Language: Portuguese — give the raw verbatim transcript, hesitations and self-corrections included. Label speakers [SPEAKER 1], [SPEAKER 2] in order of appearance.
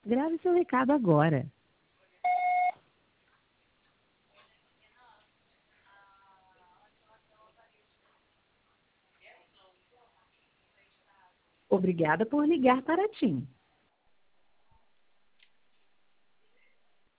[SPEAKER 1] Grave seu recado agora. Obrigada por ligar para a TIM.